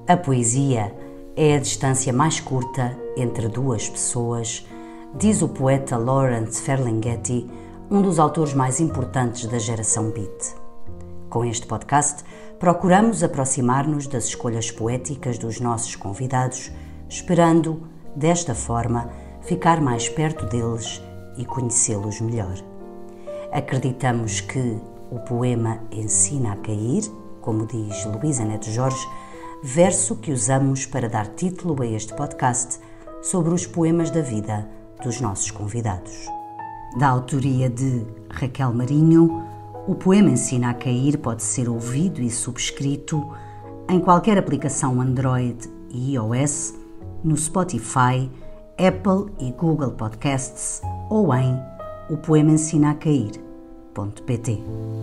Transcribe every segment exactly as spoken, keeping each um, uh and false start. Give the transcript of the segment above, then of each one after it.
A poesia é a distância mais curta entre duas pessoas, diz o poeta Lawrence Ferlinghetti, um dos autores mais importantes da geração beat. Com este podcast, procuramos aproximar-nos das escolhas poéticas dos nossos convidados, esperando, desta forma, ficar mais perto deles e conhecê-los melhor. Acreditamos que o poema ensina a cair, como diz Luísa Neto Jorge, verso que usamos para dar título a este podcast sobre os poemas da vida dos nossos convidados. Da autoria de Raquel Marinho, o poema Ensina a Cair pode ser ouvido e subscrito em qualquer aplicação Android e iOS, no Spotify, Apple e Google Podcasts ou em o poema ensina a cair ponto pt.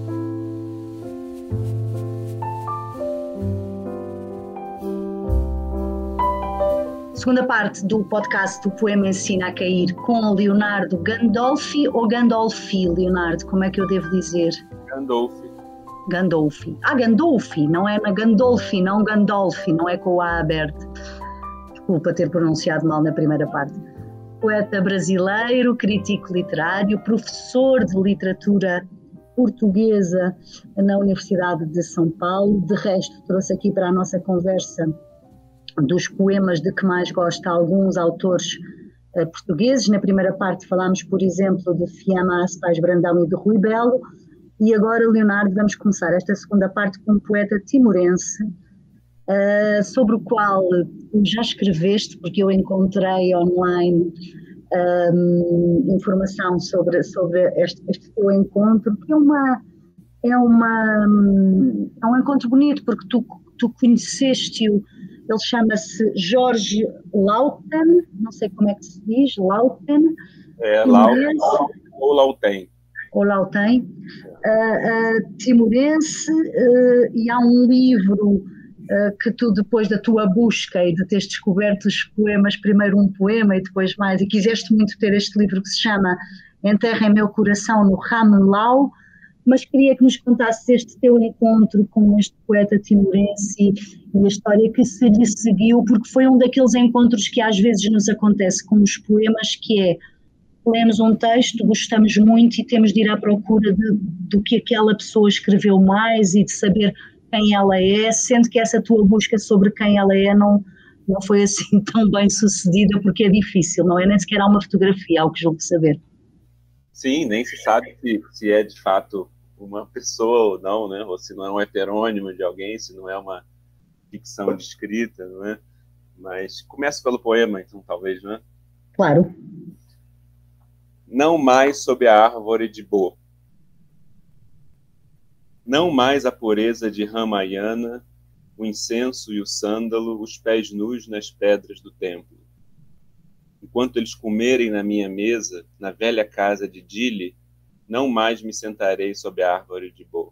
Segunda parte do podcast do Poema Ensina a Cair com Leonardo Gandolfi ou Gandolfi, Leonardo? Como é que eu devo dizer? Gandolfi. Gandolfi. Ah, Gandolfi, não é na Gandolfi, não Gandolfi, não é com o A aberto. Desculpa ter pronunciado mal na primeira parte. Poeta brasileiro, crítico literário, professor de literatura portuguesa na Universidade de São Paulo. De resto, trouxe aqui para a nossa conversa dos poemas de que mais gosta alguns autores uh, portugueses. Na primeira parte falámos, por exemplo, de Fiamma Paz Brandão e de Rui Belo, e agora, Leonardo, vamos começar esta segunda parte com um poeta timorense, uh, sobre o qual já escreveste, porque eu encontrei online um, informação sobre, sobre este, este teu encontro, que é, uma, é, uma, é um encontro bonito, porque tu, tu conheceste-o. Ele chama-se Jorge Lauten, não sei como é que se diz, Lauten. É, Lauten ou Lauten. Ou Lauten, uh, uh, timorense, uh, e há um livro uh, que tu, depois da tua busca e de teres descoberto os poemas, primeiro um poema e depois mais, e quiseste muito ter este livro que se chama Enterra em Meu Coração no Ramelau, mas queria que nos contasses este teu encontro com este poeta timorense e a história que se lhe seguiu, porque foi um daqueles encontros que às vezes nos acontece com os poemas, que é, lemos um texto, gostamos muito e temos de ir à procura de, do que aquela pessoa escreveu mais e de saber quem ela é, sendo que essa tua busca sobre quem ela é não, não foi assim tão bem sucedida, porque é difícil, não é? Nem sequer há uma fotografia, ao que julgo saber. Sim, nem se sabe se, se é de fato uma pessoa ou não, né? Ou se não é um heterônimo de alguém, se não é uma ficção descrita, não é? Mas começa pelo poema, então, talvez, não é? Claro. Não mais sob a árvore de Bo. Não mais a pureza de Ramayana, o incenso e o sândalo, os pés nus nas pedras do templo. Enquanto eles comerem na minha mesa, na velha casa de Dili, não mais me sentarei sob a árvore de Bo.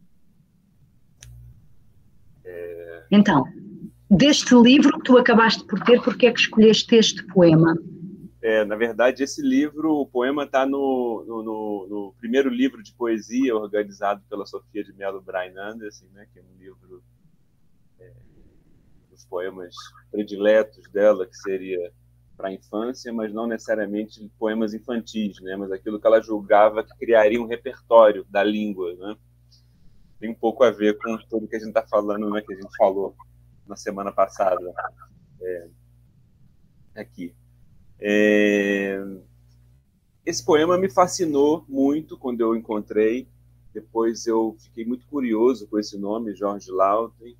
É... Então, deste livro que tu acabaste por ter, porque é que escolheste este poema? É, na verdade, esse livro, o poema está no, no, no, no primeiro livro de poesia organizado pela Sofia de Mello Bryan Anderson, né, que é um livro é, dos poemas prediletos dela, que seria para a infância, mas não necessariamente poemas infantis, né? Mas aquilo que ela julgava que criaria um repertório da língua, né? Tem um pouco a ver com tudo que a gente está falando, né? Que a gente falou na semana passada é, aqui. É... Esse poema me fascinou muito quando eu encontrei. Depois eu fiquei muito curioso com esse nome, Jorge Lauten.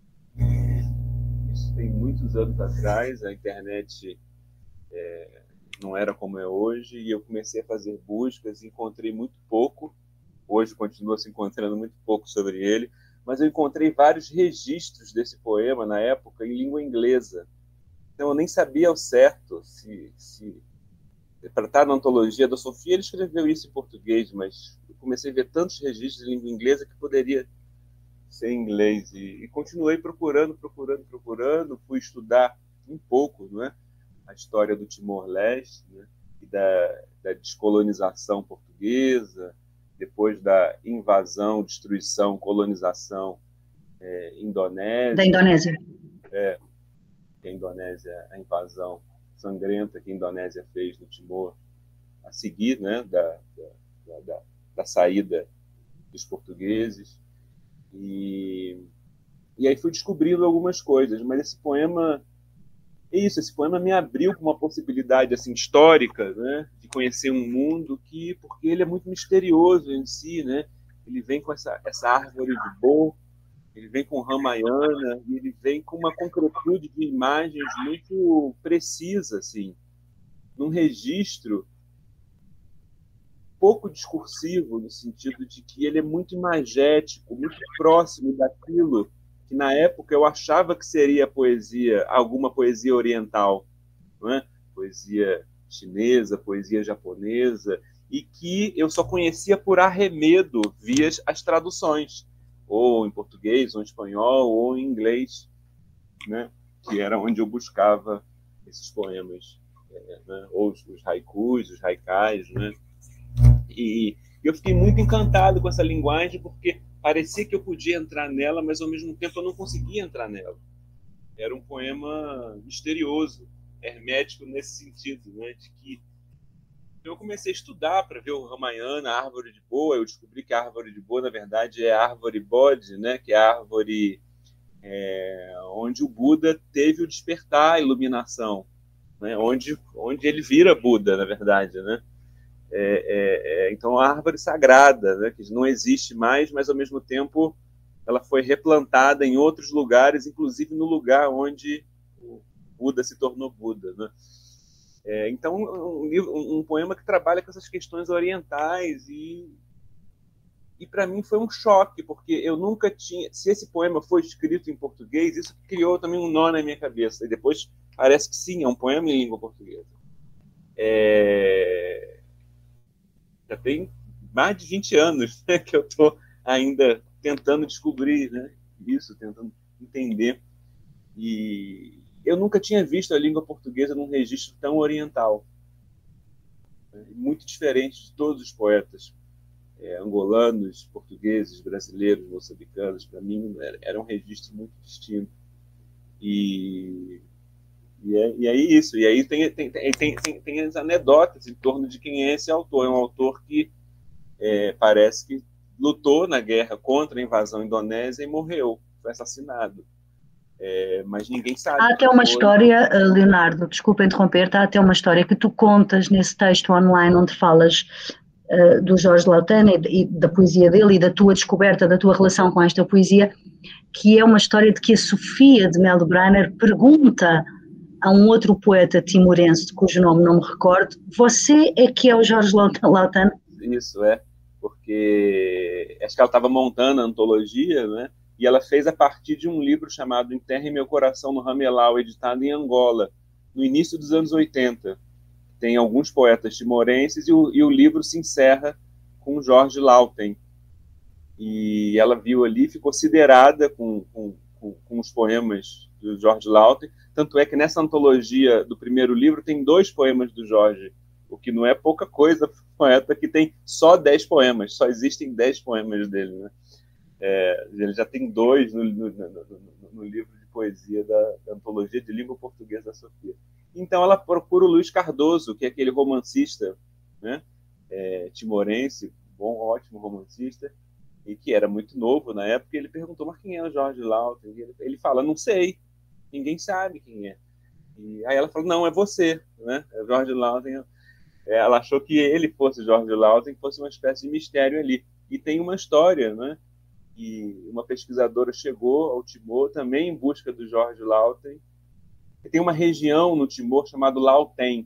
Isso tem muitos anos atrás, a internet É, não era como é hoje, e eu comecei a fazer buscas e encontrei muito pouco. Hoje continua se encontrando muito pouco sobre ele, mas eu encontrei vários registros desse poema na época em língua inglesa. Então eu nem sabia ao certo se, se para estar na antologia da Sofia ele escreveu isso em português, mas eu comecei a ver tantos registros em língua inglesa que poderia ser em inglês, e, e continuei procurando, procurando, procurando, fui estudar um pouco, não é? A história do Timor-Leste, né, e da, da descolonização portuguesa, depois da invasão, destruição, colonização é, indonésia. Da Indonésia. é, que a Indonésia, a invasão sangrenta que a Indonésia fez no Timor, a seguir, né, da, da, da, da saída dos portugueses. E, e aí fui descobrindo algumas coisas, mas esse poema, é isso, esse poema me abriu para uma possibilidade assim, histórica, né, de conhecer um mundo que, porque ele é muito misterioso em si, né, ele vem com essa, essa árvore de Bo, ele vem com Ramayana, e ele vem com uma concretude de imagens muito precisa, assim, num registro pouco discursivo, no sentido de que ele é muito imagético, muito próximo daquilo que, na época, eu achava que seria poesia, alguma poesia oriental, não é? Poesia chinesa, poesia japonesa, e que eu só conhecia por arremedo via as traduções, ou em português, ou em espanhol, ou em inglês, né? Que era onde eu buscava esses poemas, né? Ou os, os haikus, os haikais, né? E eu fiquei muito encantado com essa linguagem, porque parecia que eu podia entrar nela, mas ao mesmo tempo eu não conseguia entrar nela. Era um poema misterioso, hermético nesse sentido, né? De que eu comecei a estudar para ver o Ramayana, a árvore de Boa. Eu descobri que a árvore de Boa, na verdade, é a árvore Bodhi, né? Que é a árvore é, onde o Buda teve o despertar, a iluminação, né? Onde, onde ele vira Buda, na verdade, né? É, é, é, então, a árvore sagrada, né? Que não existe mais, mas, ao mesmo tempo, ela foi replantada em outros lugares, inclusive no lugar onde o Buda se tornou Buda, né? É, então, um, um, um poema que trabalha com essas questões orientais e, e para mim foi um choque, porque eu nunca tinha... Se esse poema foi escrito em português, isso criou também um nó na minha cabeça. E depois parece que sim, é um poema em língua portuguesa. É, já tem mais de vinte anos, né, que eu estou ainda tentando descobrir, né, isso, tentando entender. E eu nunca tinha visto a língua portuguesa num registro tão oriental, né, muito diferente de todos os poetas é, angolanos, portugueses, brasileiros, moçambicanos. Para mim era, era um registro muito distinto. E, e, é, e é isso. E aí tem, tem, tem, tem, tem as anedotas em torno de quem é esse autor. É um autor que é, parece que lutou na guerra contra a invasão indonésia e morreu, foi assassinado. É, mas ninguém sabe. Há até uma história, Leonardo, desculpa interromper, há até uma história que tu contas nesse texto online onde falas uh, do Jorge Lautana e, e da poesia dele e da tua descoberta, da tua relação com esta poesia, que é uma história de que a Sofia de Melo Brainer pergunta a um outro poeta timorense, de cujo nome não me recordo, você é que é o Jorge Lautana? Isso, é, porque acho que ela estava montando a antologia, né? E ela fez a partir de um livro chamado Enterre Meu Coração no Ramelau, editado em Angola, no início dos anos oitenta. Tem alguns poetas timorenses e o, e o livro se encerra com Jorge Lauten. E ela viu ali, ficou siderada com, com, com, com os poemas do Jorge Lauten. Tanto é que nessa antologia do primeiro livro tem dois poemas do Jorge, o que não é pouca coisa, poeta que tem só dez poemas, só existem dez poemas dele, né? É, ele já tem dois no, no, no, no livro de poesia da, da antologia de língua portuguesa da Sofia. Então ela procura o Luiz Cardoso, que é aquele romancista, né, é, timorense, bom, ótimo romancista, e que era muito novo na época. E ele perguntou, mas quem é o Jorge Lauten? Ele, ele fala, não sei, ninguém sabe quem é. E aí ela falou, não, é você, né? É Jorge Lauten. Ela achou que ele fosse Jorge Lauten, que fosse uma espécie de mistério ali. E tem uma história, né? E uma pesquisadora chegou ao Timor também em busca do Jorge Lauten. E tem uma região no Timor chamada Lauten,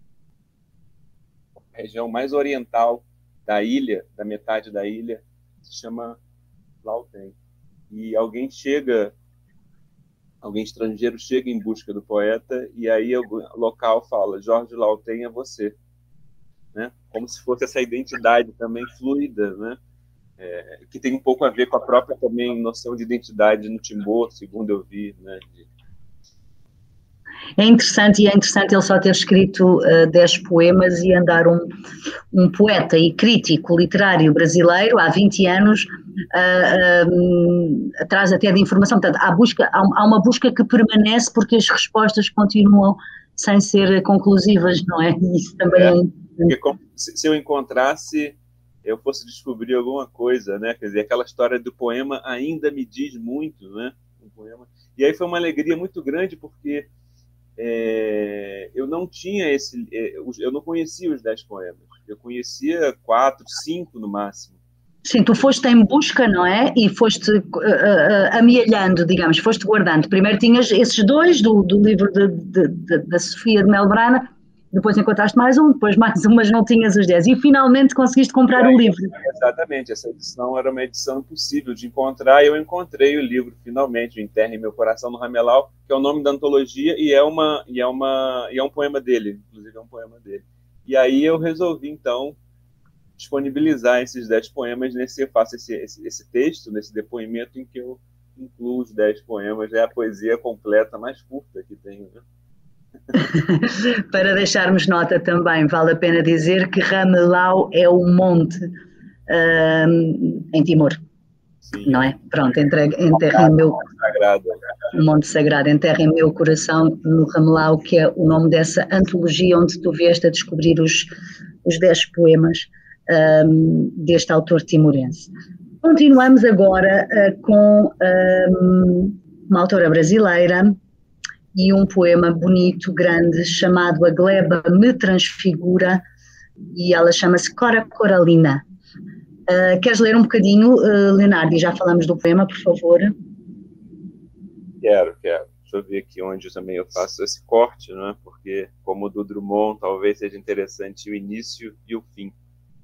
a região mais oriental da ilha, da metade da ilha, se chama Lauten. E alguém chega, alguém estrangeiro chega em busca do poeta, e aí o local fala, Jorge Lauten é você. Né? Como se fosse essa identidade também fluida, né? É, que tem um pouco a ver com a própria também noção de identidade no Timor, segundo eu vi, né? De... É interessante, e é interessante ele só ter escrito uh, dez poemas e andar um, um poeta e crítico literário brasileiro há vinte anos uh, um, atrás até de informação. Portanto, há, busca, há, há uma busca que permanece porque as respostas continuam sem ser conclusivas, não é? Isso também é, é porque se eu encontrasse, eu fosse descobrir alguma coisa, né? Quer dizer, aquela história do poema ainda me diz muito, né? Um poema. E aí foi uma alegria muito grande porque É, eu não tinha esse, eu não conhecia os dez poemas, eu conhecia quatro, cinco no máximo. Sim, tu foste em busca, não é? E foste uh, uh, amealhando, digamos, foste guardando. Primeiro tinhas esses dois do, do livro de, de, de, da Sofia de Melbrana, depois encontraste mais um, depois mais um, mas não tinhas os dez. E finalmente conseguiste comprar aí, o livro. Exatamente, essa edição era uma edição impossível de encontrar, e eu encontrei o livro finalmente, o Enterre Meu Coração no Ramelau, que é o nome da antologia, e é, uma, e, é uma, e é um poema dele, inclusive é um poema dele. E aí eu resolvi, então, disponibilizar esses dez poemas, nesse, eu faço esse, esse, esse texto, nesse depoimento em que eu incluo os dez poemas, é a poesia completa mais curta que tenho, né? Para deixarmos nota também, vale a pena dizer que Ramelau é o monte um, em Timor. Sim, não é? Pronto, entregue, enterra em meu sagrado. Um monte sagrado, enterra em meu coração no Ramelau, que é o nome dessa antologia onde tu vieste a descobrir os, os dez poemas um, deste autor timorense. Continuamos agora uh, com um, uma autora brasileira e um poema bonito, grande, chamado A Gleba Me Transfigura, e ela chama-se Cora Coralina. Uh, queres ler um bocadinho, uh, Leonardo, e já falamos do poema, por favor? Quero, quero. Deixa eu ver aqui onde eu também eu faço esse corte, né? Porque, como o do Drummond, talvez seja interessante o início e o fim.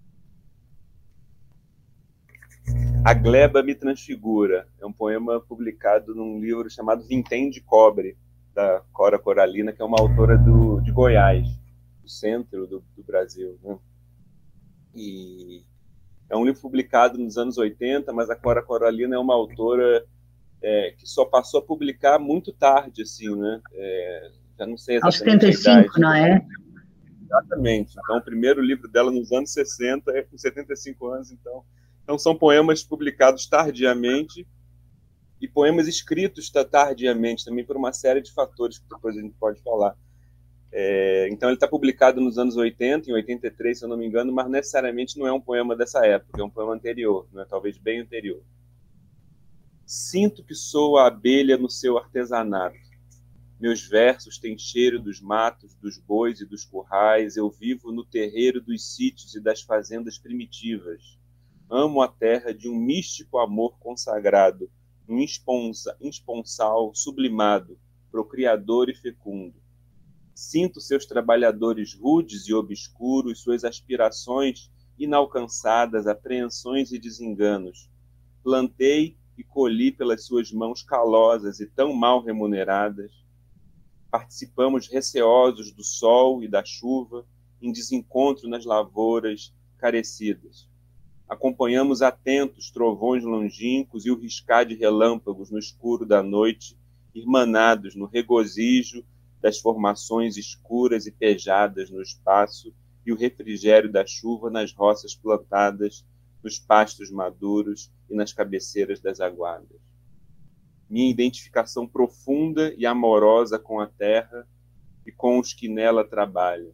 A Gleba Me Transfigura é um poema publicado num livro chamado Vintém de Cobre, da Cora Coralina, que é uma autora do, de Goiás, do centro do, do Brasil, né? E é um livro publicado nos anos oitenta, mas a Cora Coralina é uma autora é, que só passou a publicar muito tarde, assim, né? É, já não sei exatamente. Aos setenta e cinco, não é? Exatamente. Então, o primeiro livro dela nos anos sessenta é com setenta e cinco anos, então. Então, são poemas publicados tardiamente e poemas escritos tardiamente também por uma série de fatores que depois a gente pode falar. É, então ele está publicado nos anos oitenta, em oitenta e três, se eu não me engano, mas necessariamente não é um poema dessa época, é um poema anterior, né? Talvez bem anterior. Sinto que sou a abelha no seu artesanato. Meus versos têm cheiro dos matos, dos bois e dos currais. Eu vivo no terreiro dos sítios e das fazendas primitivas. Amo a terra de um místico amor consagrado, um esponsal sublimado, procriador e fecundo. Sinto seus trabalhadores rudes e obscuros, suas aspirações inalcançadas, apreensões e desenganos. Plantei e colhi pelas suas mãos calosas e tão mal remuneradas. Participamos receosos do sol e da chuva, em desencontro nas lavouras carecidas. Acompanhamos atentos trovões longínquos e o riscar de relâmpagos no escuro da noite, irmanados no regozijo das formações escuras e pejadas no espaço e o refrigério da chuva nas roças plantadas, nos pastos maduros e nas cabeceiras das aguadas. Minha identificação profunda e amorosa com a terra e com os que nela trabalham.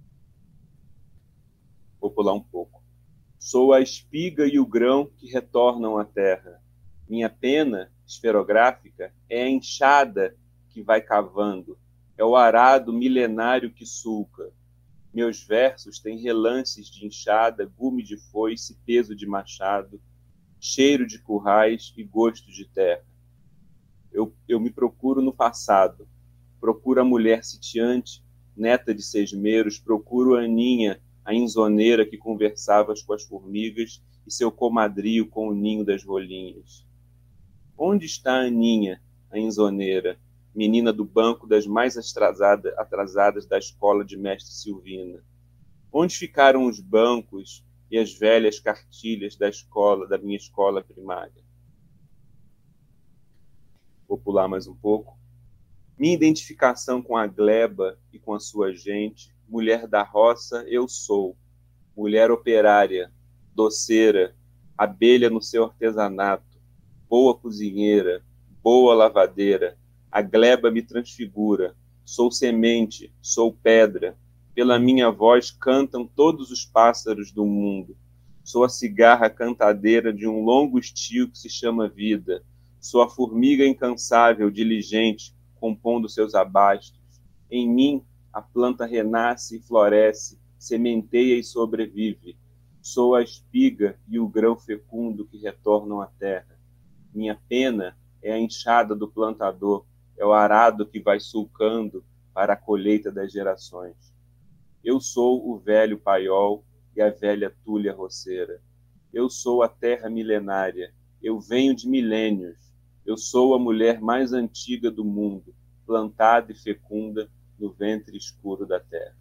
Vou pular um pouco. Sou a espiga e o grão que retornam à terra. Minha pena esferográfica é a enxada que vai cavando. É o arado milenário que sulca. Meus versos têm relances de enxada, gume de foice, peso de machado, cheiro de currais e gosto de terra. Eu, eu me procuro no passado. Procuro a mulher sitiante, neta de sesmeros, procuro a Aninha, a insoneira que conversava com as formigas e seu comadrio com o ninho das rolinhas. Onde está a Aninha, a insoneira, menina do banco das mais atrasada, atrasadas da escola de mestre Silvina? Onde ficaram os bancos e as velhas cartilhas da escola, da minha escola primária? Vou pular mais um pouco. Minha identificação com a gleba e com a sua gente, mulher da roça eu sou, mulher operária, doceira, abelha no seu artesanato, boa cozinheira, boa lavadeira, a gleba me transfigura, sou semente, sou pedra, pela minha voz cantam todos os pássaros do mundo, sou a cigarra cantadeira de um longo estio que se chama vida, sou a formiga incansável, diligente, compondo seus abastos, em mim a planta renasce e floresce, sementeia e sobrevive, sou a espiga e o grão fecundo que retornam à terra, minha pena é a enxada do plantador, é o arado que vai sulcando para a colheita das gerações. Eu sou o velho paiol e a velha tulha roceira. Eu sou a terra milenária. Eu venho de milênios. Eu sou a mulher mais antiga do mundo, plantada e fecunda no ventre escuro da terra.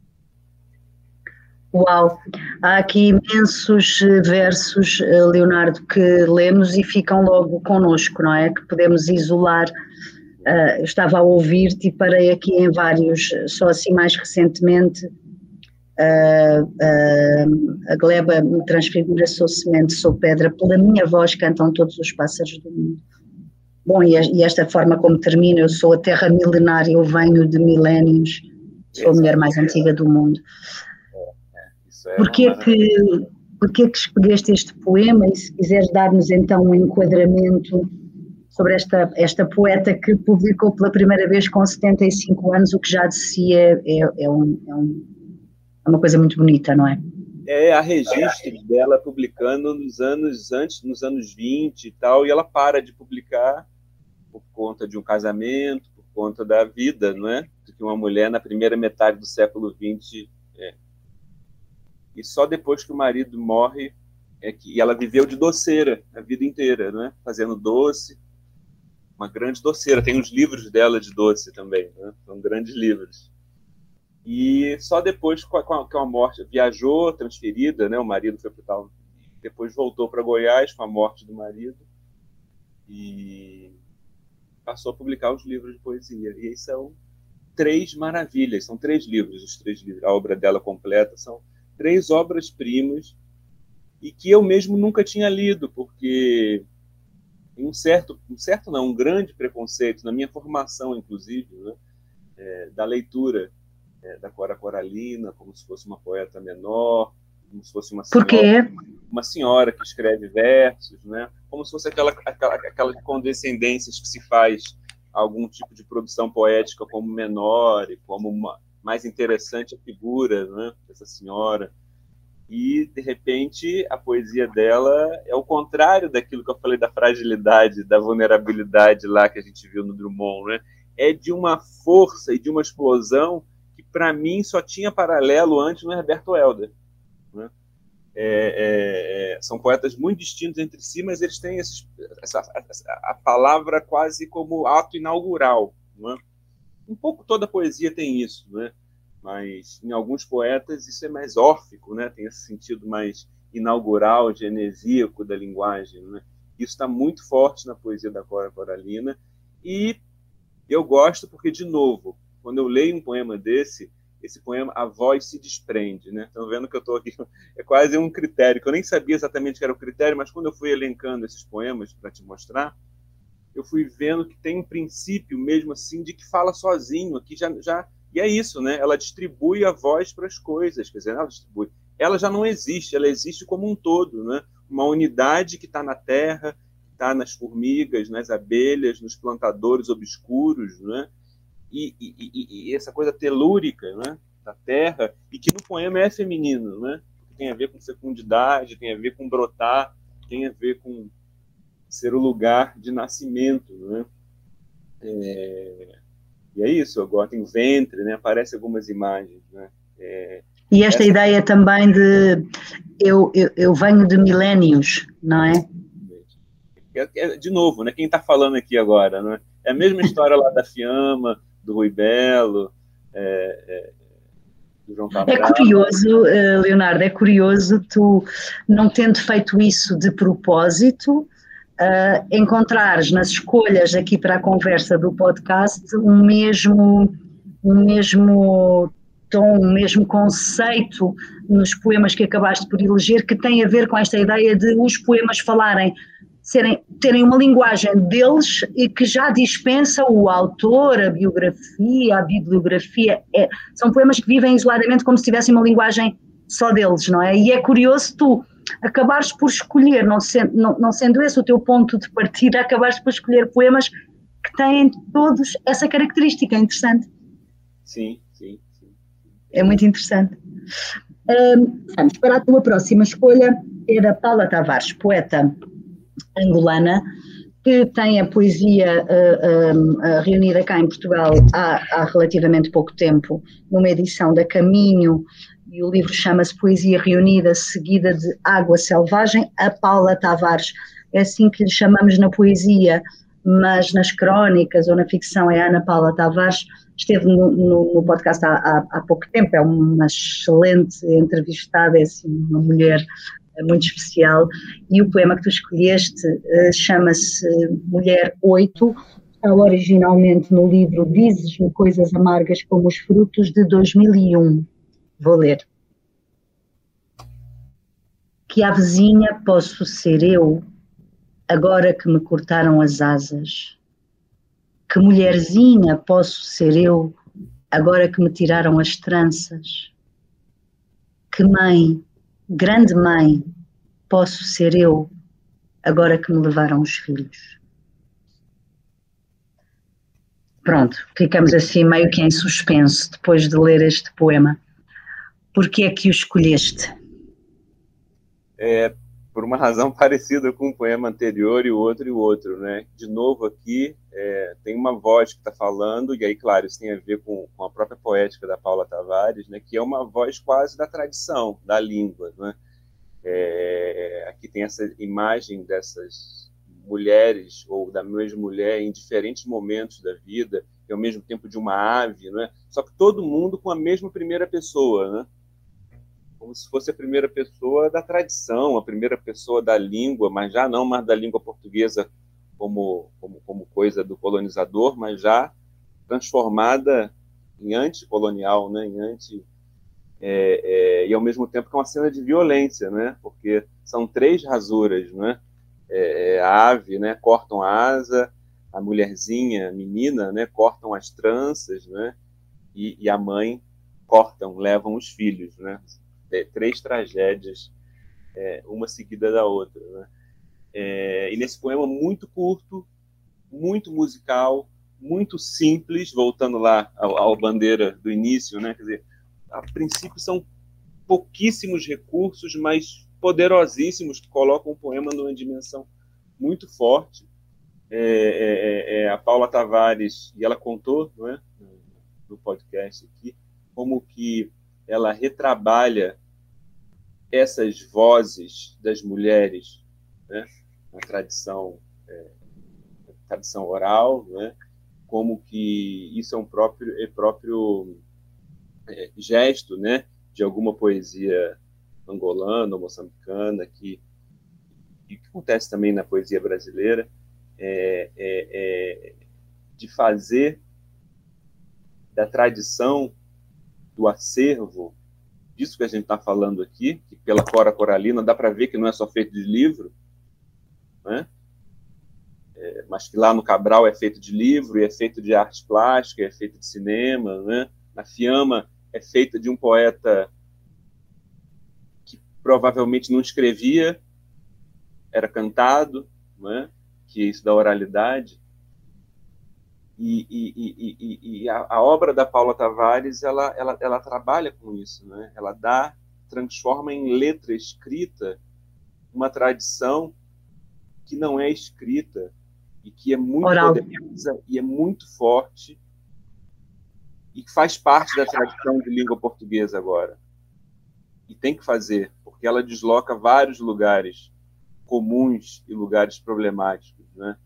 Uau! Há aqui imensos versos, Leonardo, que lemos e ficam logo connosco, não é? Que podemos isolar. Uh, eu estava a ouvir-te e parei aqui em vários, só assim mais recentemente. Uh, uh, a gleba me transfigura, sou semente, sou pedra, pela minha voz cantam todos os pássaros do mundo. Bom, e, e esta forma como termina, eu sou a terra milenária, eu venho de milénios, sou a mulher mais antiga do mundo. É Porquê que, porquê que escolheste este poema? E se quiseres dar-nos então um enquadramento sobre esta, esta poeta que publicou pela primeira vez com setenta e cinco anos, o que já de si é, é, é, um, é, um, é uma coisa muito bonita, não é? É, há registros dela publicando nos anos antes, nos anos vinte e tal, e ela para de publicar por conta de um casamento, por conta da vida, não é? Que uma mulher na primeira metade do século vinte é. E só depois que o marido morre é que e ela viveu de doceira a vida inteira, não é? Fazendo doce, uma grande doceira. Tem os livros dela de doce também, né? São grandes livros. E só depois, com a, com a morte, viajou, transferida, né? O marido foi para o tal, depois voltou para Goiás com a morte do marido e passou a publicar os livros de poesia. E aí são três maravilhas, são três livros, os três livros, a obra dela completa, são três obras-primas e que eu mesmo nunca tinha lido, porque um certo, um certo não, um grande preconceito na minha formação, inclusive, né? É, da leitura é, da Cora Coralina, como se fosse uma poeta menor, como se fosse uma senhora, Por quê? uma senhora que escreve versos, né? Como se fosse aquela, aquela, aquelas condescendências que se faz a algum tipo de produção poética como menor e como uma, mais interessante a figura, né, dessa senhora. E, de repente, a poesia dela é o contrário daquilo que eu falei da fragilidade, da vulnerabilidade lá que a gente viu no Drummond, né? É de uma força e de uma explosão que, para mim, só tinha paralelo antes no Herberto Helder, né? É, é, são poetas muito distintos entre si, mas eles têm esses, essa, a palavra quase como ato inaugural, né? Um pouco toda a poesia tem isso, né? Mas em alguns poetas isso é mais órfico, né? Tem esse sentido mais inaugural, genesíaco da linguagem, né? Isso está muito forte na poesia da Cora Coralina e eu gosto porque, de novo, quando eu leio um poema desse, esse poema, a voz se desprende, né? Estão vendo que eu estou aqui, é quase um critério, que eu nem sabia exatamente que era o critério, mas quando eu fui elencando esses poemas para te mostrar, eu fui vendo que tem um princípio mesmo assim de que fala sozinho, aqui já, já e é isso, né? Ela distribui a voz para as coisas, quer dizer, ela distribui. Ela já não existe, ela existe como um todo, né? Uma unidade que está na terra, que está nas formigas, nas abelhas, nos plantadores obscuros, né? E, e, e, e essa coisa telúrica, né? Da terra, e que no poema é feminino, né? Tem a ver com fecundidade, tem a ver com brotar, tem a ver com ser o lugar de nascimento, né? É, e é isso, agora tem ventre, né? Aparecem algumas imagens, né? É, e esta essa... ideia também de eu, eu, eu venho de milénios, não é? é, é de novo, né? Quem está falando aqui agora, né? É a mesma história lá da Fiamma, do Rui Belo, é, é, do João Cabral. É curioso, Leonardo, é curioso tu não tendo feito isso de propósito, uh, encontrares nas escolhas aqui para a conversa do podcast um mesmo, um mesmo tom, um mesmo conceito nos poemas que acabaste por eleger, que tem a ver com esta ideia de os poemas falarem, serem, terem uma linguagem deles e que já dispensa o autor, a biografia, a bibliografia. É, são poemas que vivem isoladamente como se tivessem uma linguagem só deles, não é? E é curioso tu acabares por escolher, não sendo, não, não sendo esse o teu ponto de partida, acabares por escolher poemas que têm todos essa característica. É interessante. Sim, sim, sim. É muito interessante. Um, vamos para a tua próxima escolha, é da Paula Tavares, poeta angolana, que tem a poesia uh, uh, reunida cá em Portugal há, há relativamente pouco tempo, numa edição da Caminho, e o livro chama-se Poesia Reunida, seguida de Água Selvagem. A Paula Tavares, é assim que lhe chamamos na poesia, mas nas crónicas ou na ficção é Ana Paula Tavares. Esteve no, no, no podcast há, há, há pouco tempo, é uma excelente entrevistada, é assim, uma mulher muito especial, e o poema que tu escolheste uh, chama-se Mulher oito, está originalmente no livro Dizes-me Coisas Amargas como os Frutos, de dois mil e um. Vou ler. Que a vizinha posso ser eu, agora que me cortaram as asas. Que mulherzinha posso ser eu, agora que me tiraram as tranças. Que mãe, grande mãe, posso ser eu, agora que me levaram os filhos. Pronto, ficamos assim meio que em suspenso depois de ler este poema. Por que é que o escolheste? É, por uma razão parecida com o poema anterior e o outro e o outro, né? De novo aqui, é, tem uma voz que está falando, e aí, claro, isso tem a ver com, com a própria poética da Paula Tavares, né? Que é uma voz quase da tradição, da língua, né? É, aqui tem essa imagem dessas mulheres, ou da mesma mulher, em diferentes momentos da vida, e ao mesmo tempo de uma ave, né? Só que todo mundo com a mesma primeira pessoa, né? Como se fosse a primeira pessoa da tradição, a primeira pessoa da língua, mas já não mais da língua portuguesa como, como, como coisa do colonizador, mas já transformada em anticolonial, né? Em anti, é, é, e ao mesmo tempo que é uma cena de violência, né? Porque são três rasuras, né? É, a ave, né? Cortam a asa, a mulherzinha, a menina, né? Cortam as tranças, né? E, e a mãe cortam, levam os filhos, né? Três tragédias, é, uma seguida da outra, né? É, e nesse poema muito curto, muito musical, muito simples, voltando lá ao, ao bandeira do início, né? Quer dizer, a princípio são pouquíssimos recursos, mas poderosíssimos, que colocam o poema numa dimensão muito forte. É, é, é, a Paula Tavares, e ela contou, não é, no podcast aqui, como que ela retrabalha essas vozes das mulheres, né, na tradição, é, na tradição oral, né, como que isso é um próprio, é próprio é, gesto, né, de alguma poesia angolana ou moçambicana, que, que acontece também na poesia brasileira, é, é, é, de fazer da tradição, do acervo, disso que a gente está falando aqui, que pela Cora Coralina dá para ver que não é só feito de livro, né? É, mas que lá no Cabral é feito de livro, e é feito de arte plástica, é feito de cinema, né? Na Fiamma é feita de um poeta que provavelmente não escrevia, era cantado, né? Que é isso da oralidade. E, e, e, e, e a, a obra da Paula Tavares, ela, ela, ela trabalha com isso, né? Ela dá, transforma em letra escrita uma tradição que não é escrita e que é muito Oral. poderosa e é muito forte e que faz parte da tradição de língua portuguesa agora. E tem que fazer, porque ela desloca vários lugares comuns e lugares problemáticos, né?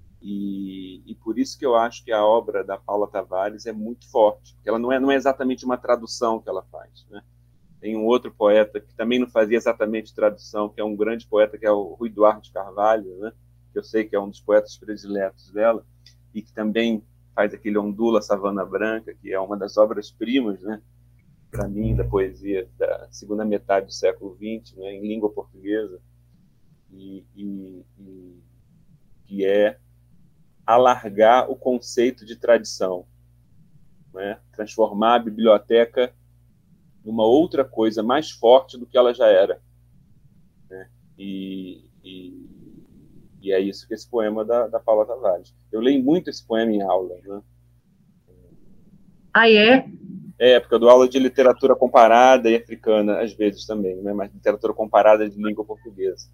E, e por isso que eu acho que a obra da Paula Tavares é muito forte, porque ela não é, não é exatamente uma tradução que ela faz, né? Tem um outro poeta que também não fazia exatamente tradução, que é um grande poeta, que é o Rui Duarte Carvalho, né? que eu sei que é um dos poetas prediletos dela, e que também faz aquele Ondula Savana Branca, que é uma das obras-primas, né, para mim, da poesia da segunda metade do século vinte, né, em língua portuguesa, e, e, e que é alargar o conceito de tradição, né, transformar a biblioteca numa outra coisa mais forte do que ela já era, né, e, e, e é isso que esse poema da, da Paula Tavares. Eu leio muito esse poema em aula, né? Ah, é? É, porque eu dou aula de literatura comparada e africana, às vezes também, né? Mas literatura comparada de língua portuguesa.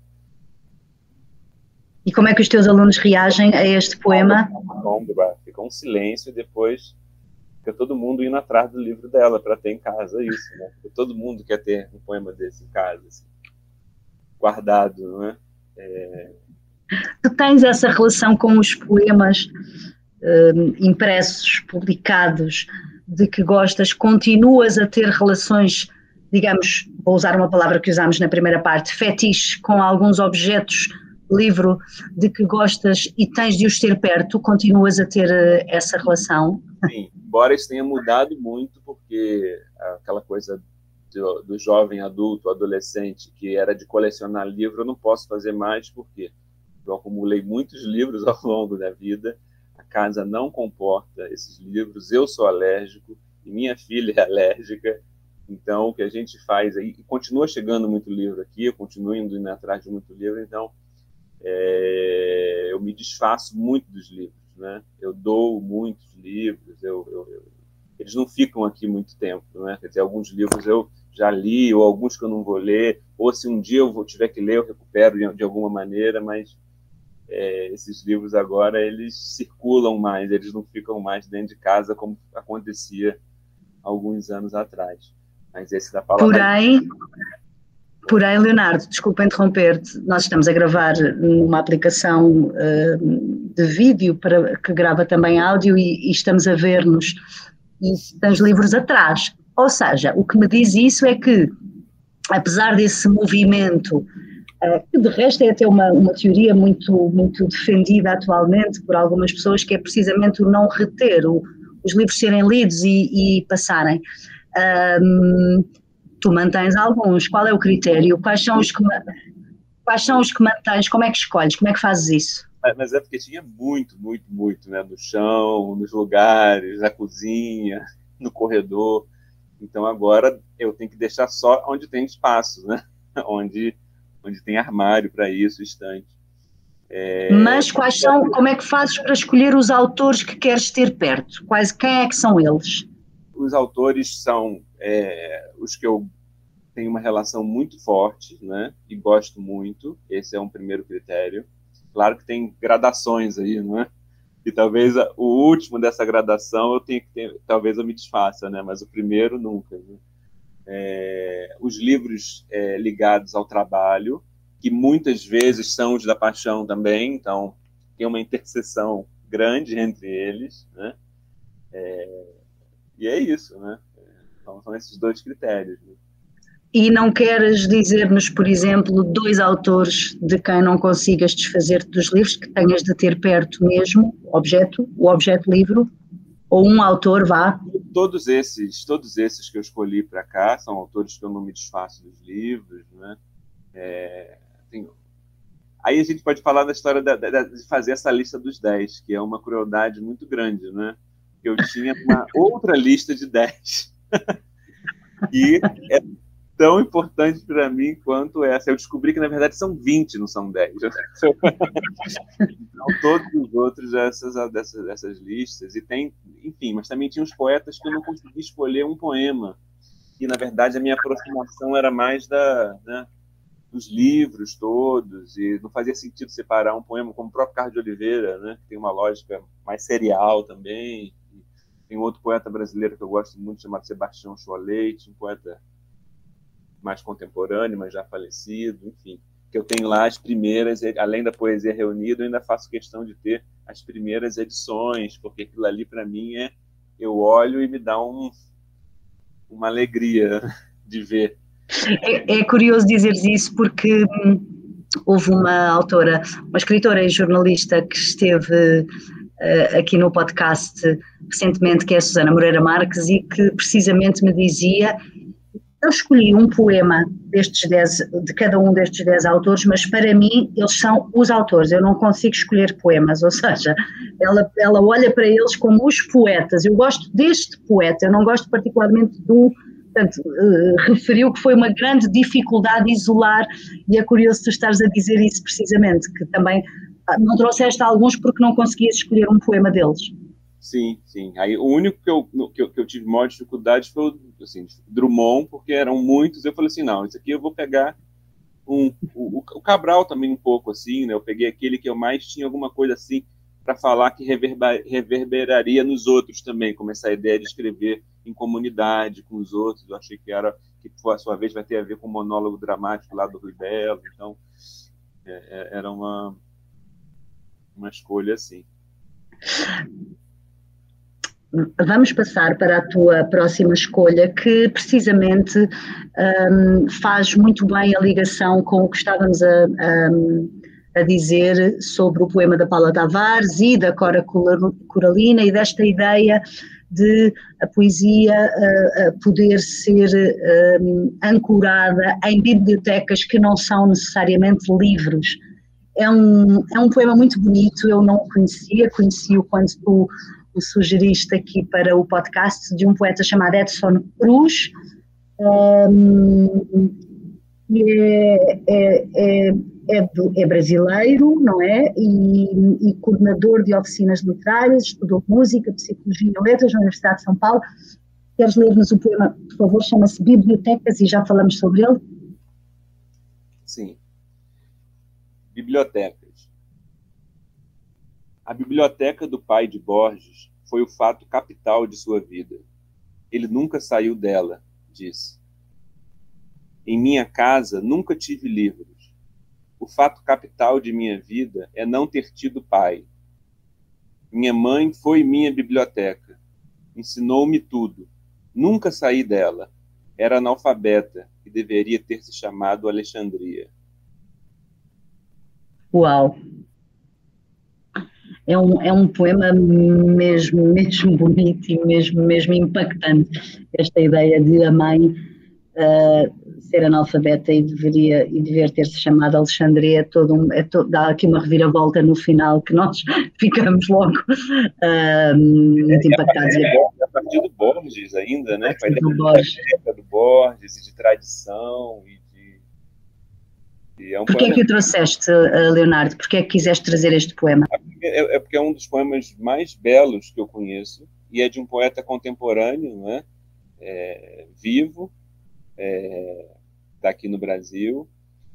E como é que os teus alunos reagem a este poema? Fica um silêncio e depois fica todo mundo indo atrás do livro dela para ter em casa isso, né? Porque todo mundo quer ter um poema desse em casa, assim, guardado, né? É... Tu tens essa relação com os poemas um, impressos, publicados, de que gostas, continuas a ter relações, digamos, vou usar uma palavra que usámos na primeira parte, fetiche com alguns objetos, livro, de que gostas e tens de os ter perto, continuas a ter essa relação? Sim, embora isso tenha mudado muito, porque aquela coisa do, do jovem adulto, adolescente, que era de colecionar livro, eu não posso fazer mais, porque eu acumulei muitos livros ao longo da vida, a casa não comporta esses livros, eu sou alérgico e minha filha é alérgica, então o que a gente faz aí, e continua chegando muito livro aqui, eu continuo indo, indo atrás de muito livro, então é, eu me desfaço muito dos livros, né? Eu dou muitos livros, eu, eu, eu, eles não ficam aqui muito tempo, né? Quer dizer, alguns livros eu já li, ou alguns que eu não vou ler, ou se um dia eu vou, tiver que ler, eu recupero de, de alguma maneira, mas É, esses livros agora, eles circulam mais, eles não ficam mais dentro de casa como acontecia alguns anos atrás. Mas esse da palavra... Porém, porém, Leonardo, desculpa interromper-te, nós estamos a gravar numa aplicação uh, de vídeo para, que grava também áudio e, e estamos a ver-nos e tens livros atrás. Ou seja, o que me diz isso é que, apesar desse movimento, que de resto é até uma, uma teoria muito, muito defendida atualmente por algumas pessoas, que é precisamente o não reter, o, os livros serem lidos e, e passarem. Um, tu mantens alguns, qual é o critério? Quais são os que, quais são os que mantens? Como é que escolhes? Como é que fazes isso? Mas é porque tinha muito, muito, muito, né? No chão, nos lugares, na cozinha, no corredor. Então agora eu tenho que deixar só onde tem espaço, né? Onde... onde tem armário para isso, estante. É... Mas quais são, como é que fazes para escolher os autores que queres ter perto? Quais, quem é que são eles? Os autores são é, os que eu tenho uma relação muito forte, né, e gosto muito, esse é um primeiro critério. Claro que tem gradações aí, não é? E talvez o último dessa gradação eu tenho que ter, talvez eu me desfaça, né, mas o primeiro nunca, né? É, os livros é, ligados ao trabalho, que muitas vezes são os da paixão também, então tem uma interseção grande entre eles, né? É, e é isso, né? Então, são esses dois critérios. Né? E não queres dizer-nos, por exemplo, dois autores de quem não consigas desfazer-te dos livros, que tenhas de ter perto mesmo, objeto, o objeto livro? Ou um autor, vá? Todos esses, todos esses que eu escolhi para cá são autores que eu não me desfaço dos livros, né? É, tem... Aí a gente pode falar da história da, da, de fazer essa lista dos dez, que é uma crueldade muito grande, né? Eu tinha uma outra lista de dez. E é tão importante para mim quanto essa. Eu descobri que, na verdade, são vinte, não são dez. Então, todos os outros dessas, dessas, dessas listas. E tem, enfim, mas também tinha os poetas que eu não consegui escolher um poema. E, na verdade, a minha aproximação era mais da, né, dos livros todos. E não fazia sentido separar um poema, como o próprio Carlos de Oliveira, né, que tem uma lógica mais serial também. Tem outro poeta brasileiro que eu gosto muito, chamado Sebastião Cholet, um poeta mais contemporâneo, mas já falecido, enfim, que eu tenho lá as primeiras, além da poesia reunida, eu ainda faço questão de ter as primeiras edições, porque aquilo ali, para mim, é, eu olho e me dá um, uma alegria de ver. É, é curioso dizeres isso, porque houve uma autora, uma escritora e jornalista que esteve uh, aqui no podcast recentemente, que é a Susana Moreira Marques, e que precisamente me dizia: eu escolhi um poema destes dez, de cada um destes dez autores, mas para mim eles são os autores, eu não consigo escolher poemas, ou seja, ela, ela olha para eles como os poetas. Eu gosto deste poeta, eu não gosto particularmente do, portanto, uh, referiu que foi uma grande dificuldade isolar, e é curioso tu estares a dizer isso precisamente, que também não trouxeste alguns porque não conseguias escolher um poema deles. Sim, sim. Aí, o único que eu, que eu, que eu tive maior dificuldade foi o assim, Drummond, porque eram muitos. Eu falei assim, não, isso aqui eu vou pegar um, o, o Cabral também um pouco assim, né? Eu peguei aquele que eu mais tinha alguma coisa assim para falar que reverber, reverberaria nos outros também, como essa ideia de escrever em comunidade com os outros. Eu achei que era, que por sua vez vai ter a ver com o monólogo dramático lá do Rui Belo. Então, é, era uma, uma escolha assim. Vamos passar para a tua próxima escolha, que precisamente um, faz muito bem a ligação com o que estávamos a, a, a dizer sobre o poema da Paula Tavares e da Cora Coralina, e desta ideia de a poesia uh, uh, poder ser um, ancorada em bibliotecas que não são necessariamente livros. É um, é um poema muito bonito, eu não o conhecia, conheci-o quando tu o sugeriste aqui para o podcast, de um poeta chamado Edson Cruz, um, e é, é, é, é, é brasileiro, não é? E, e coordenador de oficinas literárias, estudou música, psicologia e letras na Universidade de São Paulo. Queres ler-nos o poema, por favor? Chama-se Bibliotecas, e já falamos sobre ele. Sim. Bibliotecas. A biblioteca do pai de Borges foi o fato capital de sua vida. Ele nunca saiu dela, disse. Em minha casa nunca tive livros. O fato capital de minha vida é não ter tido pai. Minha mãe foi minha biblioteca. Ensinou-me tudo. Nunca saí dela. Era analfabeta e deveria ter se chamado Alexandria. Uau! É um, é um poema mesmo, mesmo bonito e mesmo, mesmo impactante. Esta ideia de a mãe uh, ser analfabeta e, deveria, e dever ter-se chamado Alexandria, é todo um, é todo, dá aqui uma reviravolta no final que nós ficamos logo uh, muito impactados. É, é a partir do Borges ainda, né? A partir do Borges. do Borges e de tradição e É um Porquê poema... é que o trouxeste, Leonardo? Porquê é que quiseste trazer este poema? É, é porque é um dos poemas mais belos que eu conheço, e é de um poeta contemporâneo, né? É, vivo, é, tá aqui no Brasil,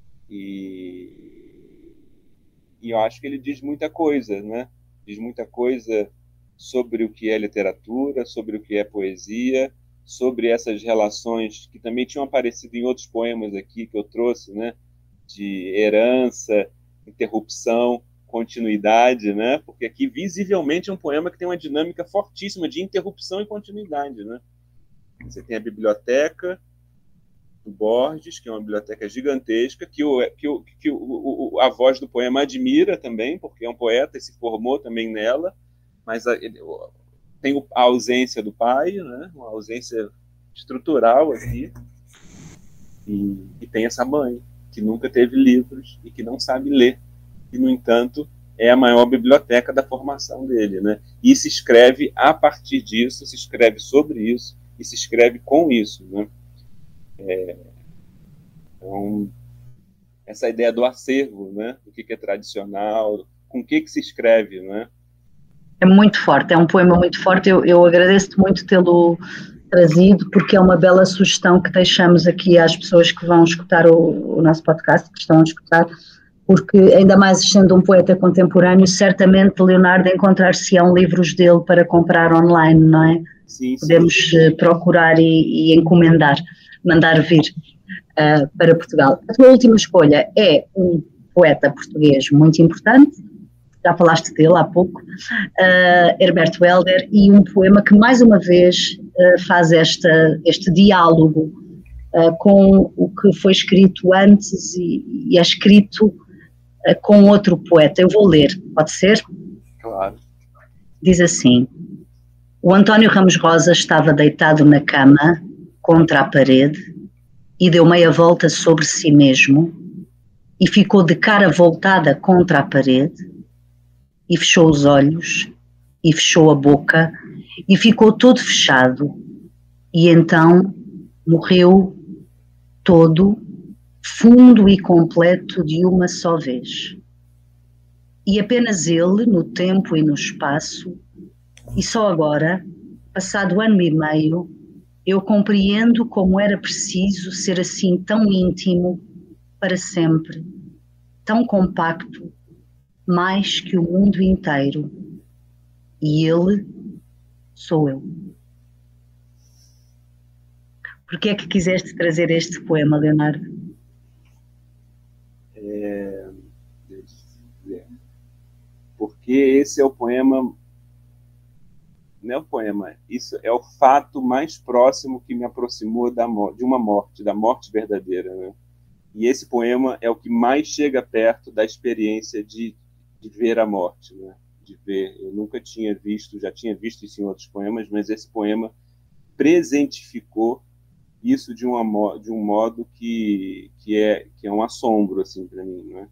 e, e eu acho que ele diz muita coisa, né? Diz muita coisa sobre o que é literatura, sobre o que é poesia, sobre essas relações que também tinham aparecido em outros poemas aqui que eu trouxe, né? De herança, interrupção, continuidade, né? Porque aqui visivelmente é um poema que tem uma dinâmica fortíssima de interrupção e continuidade, né? Você tem a biblioteca do Borges, que é uma biblioteca gigantesca, que, o, que, o, que o, o, a voz do poema admira também, porque é um poeta e se formou também nela, mas a, tem a ausência do pai, né? Uma ausência estrutural aqui, e, e tem essa mãe, que nunca teve livros e que não sabe ler, e, no entanto, é a maior biblioteca da formação dele, né? E se escreve a partir disso, se escreve sobre isso, e se escreve com isso, né? É, então, essa ideia do acervo, né? Do que é tradicional, com o que, que se escreve, né? É muito forte, é um poema muito forte, eu, eu agradeço-te muito tê-lo trazido, porque é uma bela sugestão que deixamos aqui às pessoas que vão escutar o, o nosso podcast, que estão a escutar, porque ainda mais sendo um poeta contemporâneo, certamente, Leonardo, encontrar-se-ão livros dele para comprar online, não é? Sim, sim. Podemos procurar e, e encomendar, mandar vir uh, para Portugal. A tua última escolha é um poeta português muito importante, já falaste dele há pouco, uh, Herbert Welder, e um poema que mais uma vez uh, faz esta, este diálogo uh, com o que foi escrito antes e, e é escrito com outro poeta. Eu vou ler, pode ser? Claro. Diz assim: o António Ramos Rosa estava deitado na cama, contra a parede, e deu meia volta sobre si mesmo, e ficou de cara voltada contra a parede, e fechou os olhos, e fechou a boca, e ficou todo fechado, e então morreu todo, fundo e completo de uma só vez. E apenas ele, no tempo e no espaço, e só agora, passado ano e meio, eu compreendo como era preciso ser assim tão íntimo para sempre, tão compacto, mais que o mundo inteiro. E ele sou eu. Por que é que quiseste trazer este poema, Leonardo? É, porque esse é o poema, não é o poema, isso é o fato mais próximo que me aproximou da morte, de uma morte, da morte verdadeira, né? E esse poema é o que mais chega perto da experiência de, de ver a morte, né? De ver. Eu nunca tinha visto, já tinha visto isso em outros poemas, mas esse poema presentificou isso de, uma, de um modo que, que, é, que é um assombro, assim, para mim, né?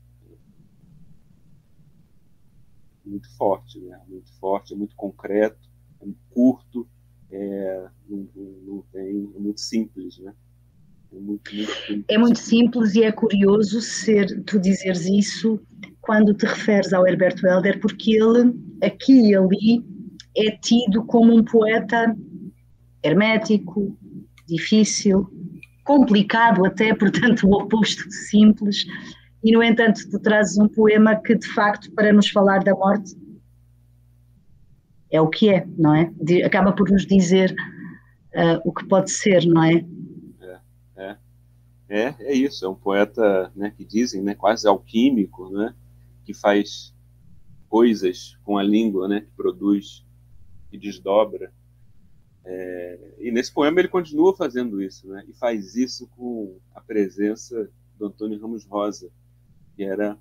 Muito forte, né? Muito forte, é muito concreto, é muito curto, é, não, não tem, é muito simples, né? É muito, muito simples. É muito simples e é curioso ser, tu dizeres isso quando te referes ao Herberto Helder, porque ele, aqui e ali, é tido como um poeta hermético, difícil, complicado até, portanto o oposto de simples, e no entanto tu trazes um poema que de facto para nos falar da morte é o que é, não é? De, acaba por nos dizer uh, o que pode ser, não é? É, é, é, é isso, é um poeta, né, que dizem, né, quase alquímico, né, que faz coisas com a língua, né, que produz e desdobra. É, e nesse poema ele continua fazendo isso, né? E faz isso com a presença do Antônio Ramos Rosa, que era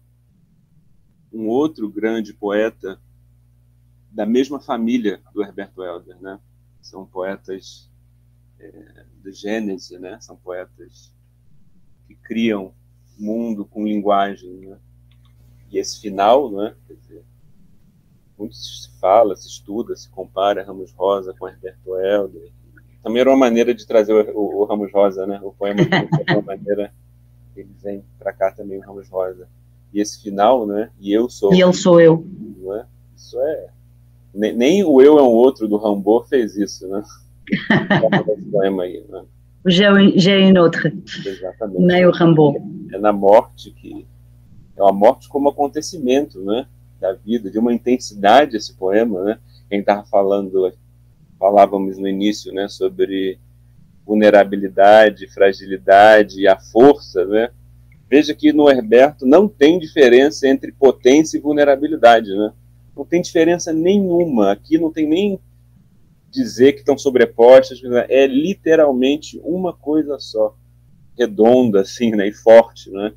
um outro grande poeta da mesma família do Herberto Helder, né? São poetas é, de Gênese, né? São poetas que criam mundo com linguagem, né? E esse final, né? Quer dizer, muito se fala, se estuda, se compara Ramos Rosa com Herberto Helder. Também era uma maneira de trazer o, o, o Ramos Rosa, né? O poema de uma maneira, ele vem para cá também, o Ramos Rosa. E esse final, né? E eu sou. E ele sou eu. Não é? Isso é. Nem, nem o Eu é um Outro do Rimbaud fez isso, né? Esse poema aí, né? O J'ai une autre. Exatamente. Nem o Rimbaud. É na morte que é uma morte como acontecimento, né? Da vida, de uma intensidade esse poema, né? Quem estava falando, falávamos no início, né? Sobre vulnerabilidade, fragilidade e a força, né? Veja que no Herberto não tem diferença entre potência e vulnerabilidade, né? Não tem diferença nenhuma. Aqui não tem nem dizer que estão sobrepostas, é literalmente uma coisa só, redonda, assim, né? E forte, né?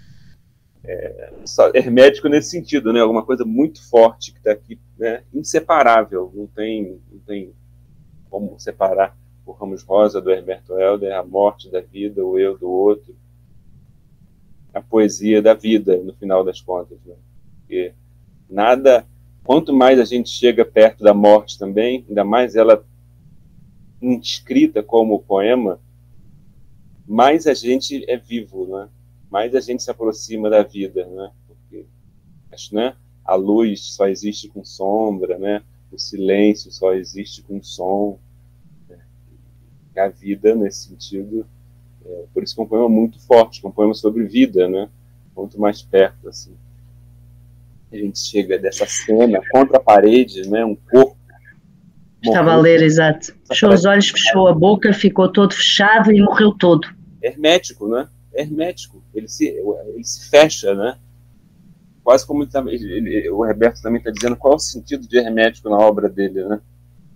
É, hermético nesse sentido, né? Alguma coisa muito forte que está aqui, né? Inseparável, não tem, não tem como separar o Ramos Rosa do Herberto Helder, a morte da vida, o eu do outro, a poesia da vida, no final das contas, né? Porque nada, quanto mais a gente chega perto da morte também, ainda mais ela inscrita como poema, mais a gente é vivo, né? Mais a gente se aproxima da vida, né? Porque, acho, né? A luz só existe com sombra, né? O silêncio só existe com som. Né? A vida, nesse sentido, é, por isso que é um poema muito forte, é um poema sobre vida, né? Quanto mais perto, assim. A gente chega dessa cena contra a parede, né? Um corpo. Estava a ler, exato. Fechou os olhos, fechou a boca, ficou todo fechado e morreu todo. Hermético, né? Hermético. Ele se, ele se fecha, né? Quase como ele, ele, o Herberto também está dizendo, qual é o sentido de hermético na obra dele, né?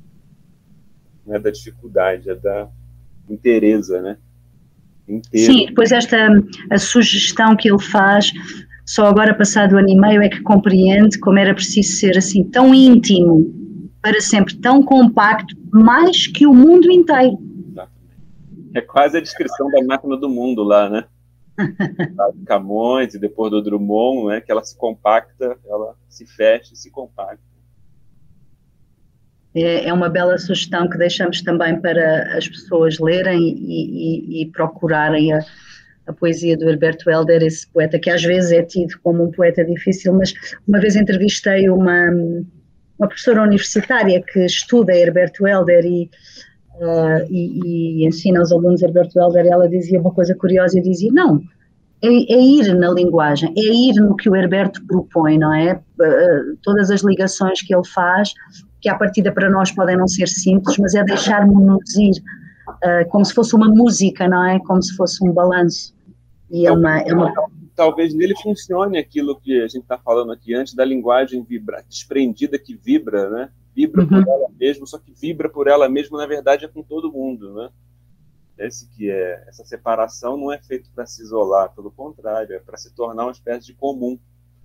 Não é da dificuldade, é da inteireza, né? Inteiro. Sim, depois esta a sugestão que ele faz só agora, passado um ano e meio, é que compreende como era preciso ser assim tão íntimo, para sempre tão compacto, mais que o mundo inteiro. É quase a descrição da máquina do mundo lá, né? Camões e depois do Drummond, né? Que ela se compacta, ela se fecha e se compacta. É, é uma bela sugestão que deixamos também para as pessoas lerem e, e, e procurarem a, a poesia do Herberto Helder, esse poeta que às vezes é tido como um poeta difícil, mas uma vez entrevistei uma, uma professora universitária que estuda Herberto Helder e Uh, e, e ensina aos alunos Herberto Helder, ela dizia uma coisa curiosa e dizia, não, é, é ir na linguagem, é ir no que o Herberto propõe, não é? Uh, todas as ligações que ele faz, que à partida para nós podem não ser simples, mas é deixar-nos ir, uh, como se fosse uma música, não é? Como se fosse um balanço. E é uma, é uma... Talvez nele funcione aquilo que a gente está falando aqui antes, da linguagem vibra, desprendida que vibra, né? Vibra uhum. por ela mesma, só que vibra por ela mesma, na verdade, é com todo mundo, né? Esse que é, essa separação não é feita para se isolar, pelo contrário, é para se tornar uma espécie de comum.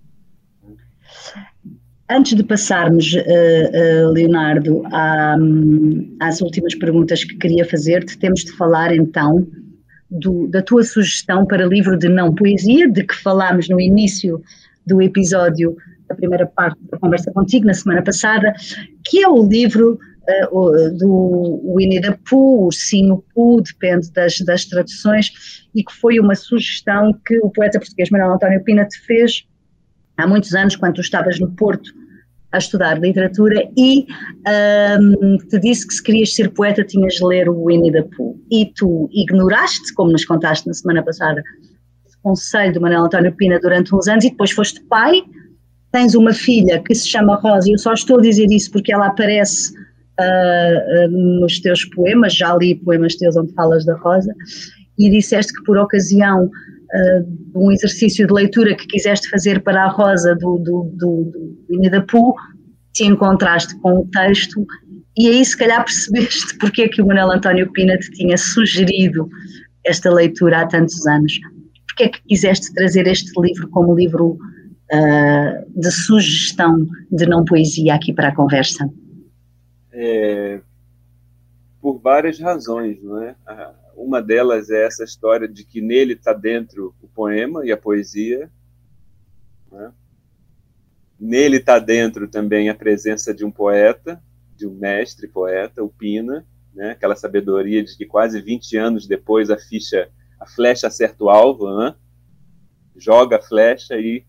Antes de passarmos, uh, uh, Leonardo, à, às últimas perguntas que queria fazer-te, temos de falar então do, da tua sugestão para livro de não poesia, de que falámos no início do episódio, a primeira parte da conversa contigo na semana passada, que é o livro uh, do Winnie the Pooh, Ursinho Pooh, depende das, das traduções, e que foi uma sugestão que o poeta português Manuel António Pina te fez há muitos anos, quando tu estavas no Porto a estudar literatura, e um, te disse que se querias ser poeta tinhas de ler o Winnie the Pooh, e tu ignoraste, como nos contaste na semana passada, esse conselho do Manuel António Pina durante uns anos, e depois foste pai. Tens uma filha que se chama Rosa, e eu só estou a dizer isso porque ela aparece uh, uh, nos teus poemas, já li poemas teus onde falas da Rosa, e disseste que por ocasião uh, de um exercício de leitura que quiseste fazer para a Rosa do, do, do, do Winnie the Pooh, te encontraste com o texto, e aí se calhar percebeste porque é que o Manuel António Pina te tinha sugerido esta leitura há tantos anos. Porque é que quiseste trazer este livro como livro Uh, de sugestão de não poesia aqui para a conversa? É, por várias razões, não é? Uma delas é essa história de que nele está dentro o poema e a poesia, né? Nele está dentro também a presença de um poeta, de um mestre poeta, o Pina, né? Aquela sabedoria de que quase vinte anos depois a ficha, a flecha acerta o alvo, né? Joga a flecha e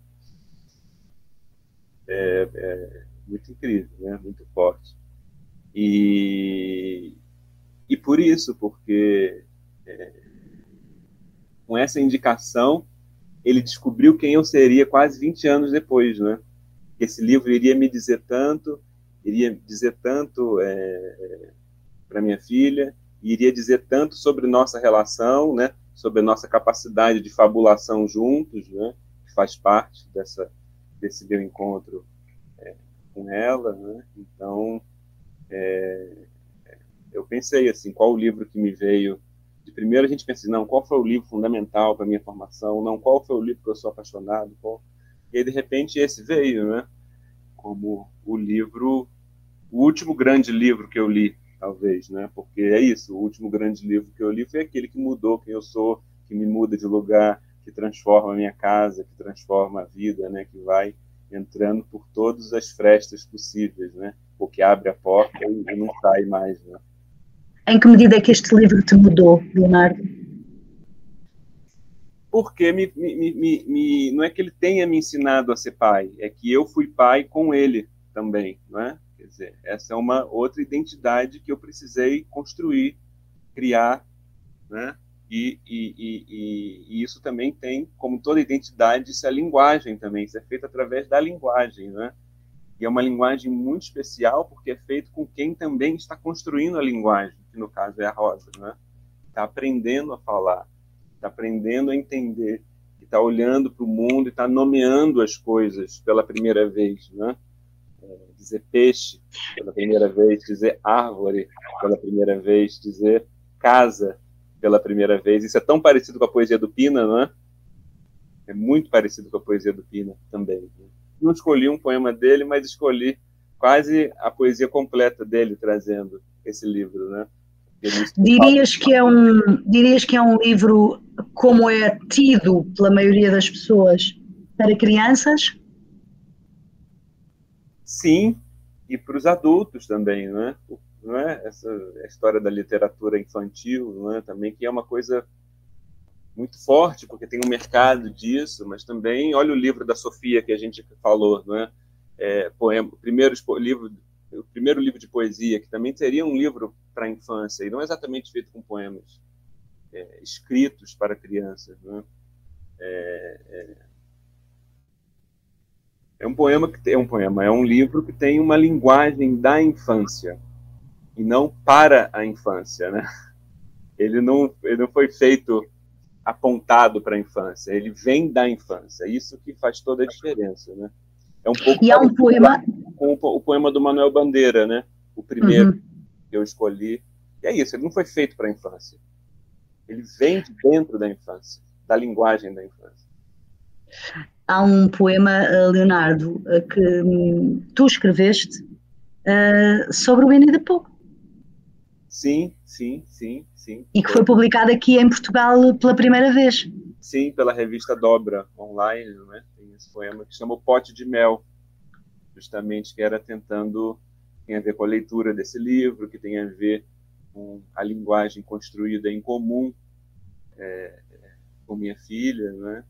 É, é muito incrível, né? Muito forte. E, e por isso, porque é, com essa indicação, ele descobriu quem eu seria quase vinte anos depois, né? Que esse livro iria me dizer tanto, iria dizer tanto é, para minha filha, iria dizer tanto sobre nossa relação, né? Sobre a nossa capacidade de fabulação juntos, né? Que faz parte dessa desse meu encontro é, com ela, né? Então, é, eu pensei assim, qual o livro que me veio de primeiro. A gente pensa assim, não, qual foi o livro fundamental para a minha formação, não, qual foi o livro que eu sou apaixonado, qual... e aí, de repente, esse veio, né? Como o livro, o último grande livro que eu li, talvez, né? Porque é isso, o último grande livro que eu li foi aquele que mudou quem eu sou, que me muda de lugar, que transforma a minha casa, que transforma a vida, né? Que vai entrando por todas as frestas possíveis, né? Ou que abre a porta e, e não sai mais, né? Em que medida é que este livro te mudou, Leonardo? Porque me, me, me, me, não é que ele tenha me ensinado a ser pai, é que eu fui pai com ele também, não é? Quer dizer, essa é uma outra identidade que eu precisei construir, criar, né? E, e, e, e isso também tem, como toda identidade, isso é linguagem também, isso é feito através da linguagem, né? E é uma linguagem muito especial porque é feito com quem também está construindo a linguagem, que no caso é a Rosa, né? Está aprendendo a falar, está aprendendo a entender, está olhando para o mundo e está nomeando as coisas pela primeira vez, né? É, dizer peixe pela primeira vez, dizer árvore pela primeira vez, dizer casa pela primeira vez. Isso é tão parecido com a poesia do Pina, não é? É muito parecido com a poesia do Pina também. Não escolhi um poema dele, mas escolhi quase a poesia completa dele trazendo esse livro, né? Dirias que é um, dirias que é um livro, como é tido pela maioria das pessoas, para crianças? Sim, e para os adultos também, né? Não é? Essa a história da literatura infantil, não é? Também, que é uma coisa muito forte, porque tem um mercado disso, mas também, olha o livro da Sofia que a gente falou, não é? É, poema, o primeiro livro, o primeiro livro de poesia, que também seria um livro para a infância, e não é exatamente feito com poemas é, escritos para crianças, né? É, é, é um poema que é um poema, é um livro que tem uma linguagem da infância e não para a infância, né? Ele não, ele não foi feito apontado para a infância, ele vem da infância, isso que faz toda a diferença, né? É um pouco e há um poema com o poema do Manuel Bandeira, né? O primeiro uhum. que eu escolhi. E é isso, ele não foi feito para a infância. Ele vem de dentro da infância, da linguagem da infância. Há um poema, Leonardo, que tu escreveste uh, sobre o Winnie the Pooh. Sim, sim, sim, sim. E que foi publicado aqui em Portugal pela primeira vez. Sim, pela revista Dobra, online, né? Tem esse poema que chama O Pote de Mel, justamente, que era tentando, tem a ver com a leitura desse livro, que tem a ver com a linguagem construída em comum é, com minha filha, né?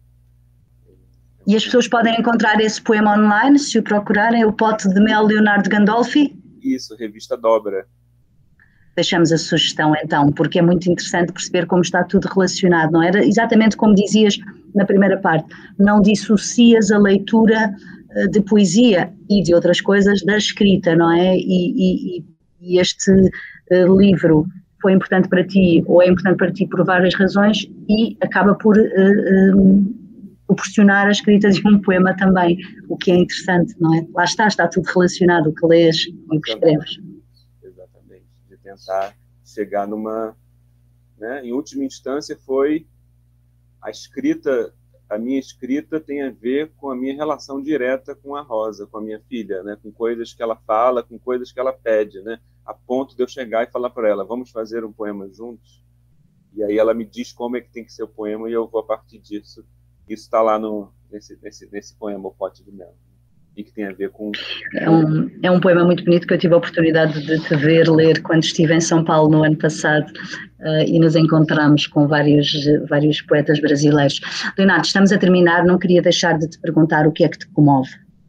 E as pessoas podem encontrar esse poema online, se o procurarem, O Pote de Mel, Leonardo Gandolfi? Isso, revista Dobra. Deixamos a sugestão então, porque é muito interessante perceber como está tudo relacionado, não era? Exatamente como dizias na primeira parte, não dissocias a leitura de poesia e de outras coisas da escrita, não é? E, e, e este uh, livro foi importante para ti, ou é importante para ti por várias razões, e acaba por uh, um, proporcionar a escrita de um poema também, o que é interessante, não é? Lá está, está tudo relacionado, o que lês e o que escreves. Exatamente, de tentar chegar numa, né, em última instância foi a escrita, a minha escrita tem a ver com a minha relação direta com a Rosa, com a minha filha, né, com coisas que ela fala, com coisas que ela pede, né, a ponto de eu chegar e falar para ela, vamos fazer um poema juntos? E aí ela me diz como é que tem que ser o poema e eu vou a partir disso. Isso está lá no, nesse, nesse, nesse poema, O Pote de Mel, e que tem a ver com... É um, é um poema muito bonito que eu tive a oportunidade de te ver, ler, quando estive em São Paulo no ano passado, uh, e nos encontramos com vários, vários poetas brasileiros. Leonardo, estamos a terminar, não queria deixar de te perguntar o que é que te comove.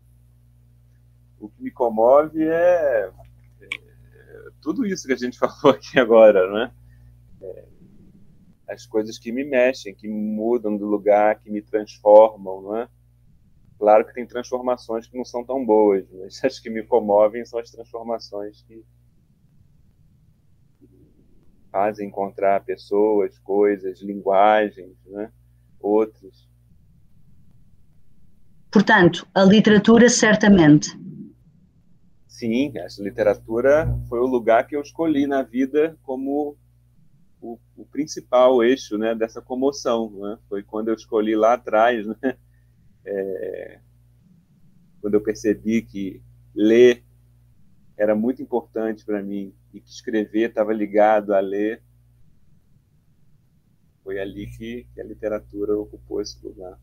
O que me comove é, é tudo isso que a gente falou aqui agora, né? É, as coisas que me mexem, que me mudam do lugar, que me transformam, não é? Claro que tem transformações que não são tão boas, mas as que me comovem são as transformações que fazem encontrar pessoas, coisas, linguagens, né? Outros. Portanto, a literatura certamente. Sim, essa literatura foi o lugar que eu escolhi na vida como o, o principal eixo, né, dessa comoção, né? Foi quando eu escolhi lá atrás, né? É, quando eu percebi que ler era muito importante para mim e que escrever estava ligado a ler, foi ali que, que a literatura ocupou esse lugar.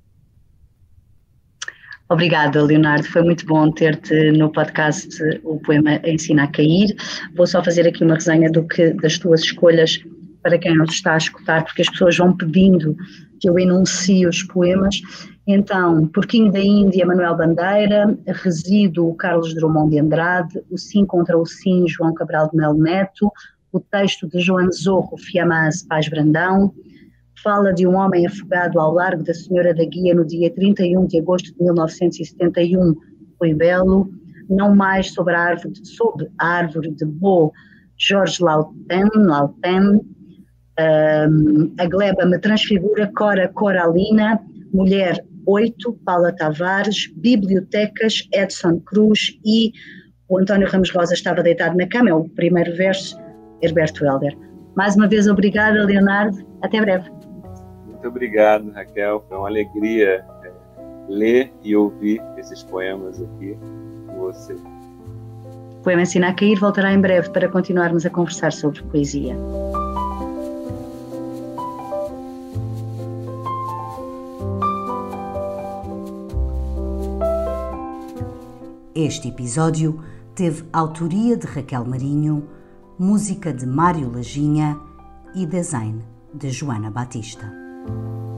Obrigada, Leonardo, foi muito bom ter-te no podcast O Poema Ensina a Cair. Vou só fazer aqui uma resenha do que, das tuas escolhas para quem nos está a escutar, porque as pessoas vão pedindo que eu enuncie os poemas. Então, Porquinho da Índia, Manuel Bandeira, Resíduo, Carlos Drummond de Andrade, O Sim contra o Sim, João Cabral de Melo Neto, o texto de João Zorro, Fiamás Paz Brandão, fala de um homem afogado ao largo da Senhora da Guia no dia trinta e um de agosto de mil novecentos e setenta e um, Rui Belo, Não Mais sobre a Árvore de, sobre a árvore de Bo, Jorge Lauten, Lauten, um, A Gleba me transfigura, Cora Coralina, Mulher oito, Paula Tavares, Bibliotecas, Edson Cruz e o António Ramos Rosa estava deitado na cama, é o primeiro verso, Herberto Helder. Mais uma vez, obrigada, Leonardo. Até breve. Muito Muito obrigado, Raquel. Foi uma alegria é, ler e ouvir esses poemas aqui com você. O Poema Ensina a Cair voltará em breve para continuarmos a conversar sobre poesia. Este episódio teve autoria de Raquel Marinho, música de Mário Lajinha e design de Joana Batista.